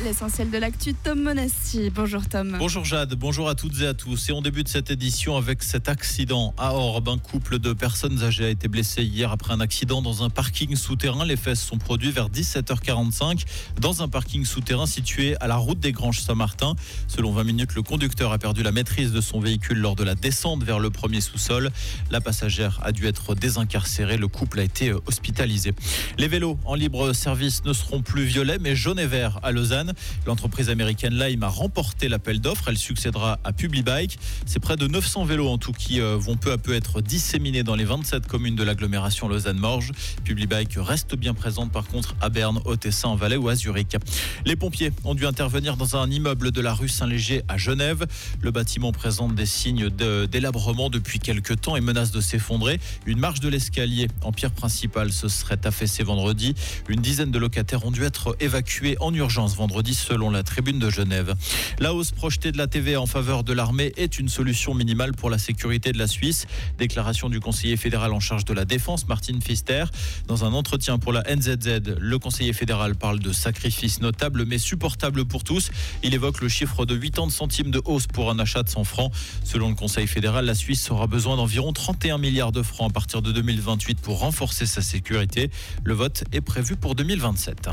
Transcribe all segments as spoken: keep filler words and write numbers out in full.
l'essentiel de l'actu, Tom Monassi. Bonjour Tom. Bonjour Jade, bonjour à toutes et à tous. Et on débute cette édition avec cet accident à Orbe. Un couple de personnes âgées a été blessé hier après un accident dans un parking souterrain. Les faits se sont produits vers dix-sept heures quarante-cinq dans un parking souterrain situé à la route des Granges Saint-Martin. Selon vingt minutes, le conducteur a perdu la maîtrise de son véhicule lors de la descente vers le premier sous-sol. La passagère a dû être désincarcérée. Le couple a été hospitalisé. Les vélos en libre service ne seront plus violets mais jaunes et verts à Lausanne. L'entreprise américaine Lime a remporté l'appel d'offres. Elle succédera à Publibike. C'est près de neuf cents vélos en tout qui vont peu à peu être disséminés dans les vingt-sept communes de l'agglomération Lausanne-Morges. Publibike reste bien présente par contre à Berne, au Tessin, en Valais ou à Zurich. Les pompiers ont dû intervenir dans un immeuble de la rue Saint-Léger à Genève. Le bâtiment présente des signes de délabrement depuis quelques temps et menace de s'effondrer. Une marche de l'escalier en pierre principale se serait affaissée vendredi. Une dizaine de locataires ont dû être évacués en urgence vendredi selon la tribune de Genève. La hausse projetée de la T V A en faveur de l'armée est une solution minimale pour la sécurité de la Suisse. Déclaration du conseiller fédéral en charge de la défense, Martin Pfister. Dans un entretien pour la N Z Z, le conseiller fédéral parle de sacrifices notables mais supportables pour tous. Il évoque le chiffre de quatre-vingts centimes de hausse pour un achat de cent francs. Selon le conseil fédéral, la Suisse aura besoin d'environ trente et un milliards de francs à partir de deux mille vingt-huit pour renforcer sa sécurité. Le vote est prévu pour deux mille vingt-sept.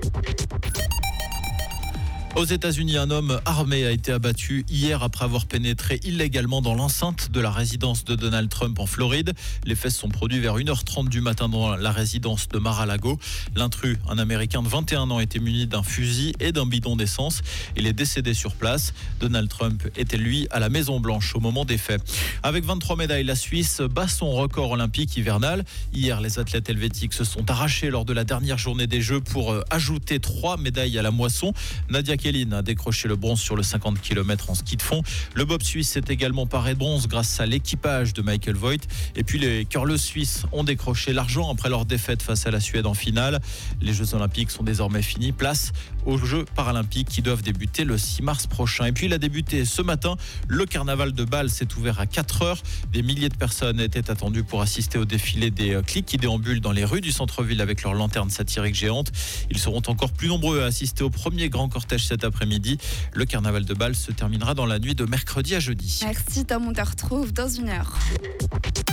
Aux États-Unis, un homme armé a été abattu hier après avoir pénétré illégalement dans l'enceinte de la résidence de Donald Trump en Floride. Les faits se sont produits vers une heure trente du matin dans la résidence de Mar-a-Lago. L'intrus, un Américain de vingt et un ans, était muni d'un fusil et d'un bidon d'essence. Il est décédé sur place. Donald Trump était, lui, à la Maison-Blanche au moment des faits. Avec vingt-trois médailles, la Suisse bat son record olympique hivernal. Hier, les athlètes helvétiques se sont arrachés lors de la dernière journée des Jeux pour ajouter trois médailles à la moisson. Nadia Keline a décroché le bronze sur le cinquante kilomètres en ski de fond. Le bob suisse s'est également paré de bronze grâce à l'équipage de Michael Voigt. Et puis les curleuses suisses ont décroché l'argent après leur défaite face à la Suède en finale. Les Jeux olympiques sont désormais finis. Place aux Jeux paralympiques qui doivent débuter le six mars prochain. Et puis il a débuté ce matin. Le carnaval de Bâle s'est ouvert à quatre heures. Des milliers de personnes étaient attendues pour assister au défilé des clics qui déambulent dans les rues du centre-ville avec leurs lanternes satiriques géantes. Ils seront encore plus nombreux à assister au premier grand cortège cet après-midi. Le carnaval de Bâle se terminera dans la nuit de mercredi à jeudi. Merci Tom, on te retrouve dans une heure.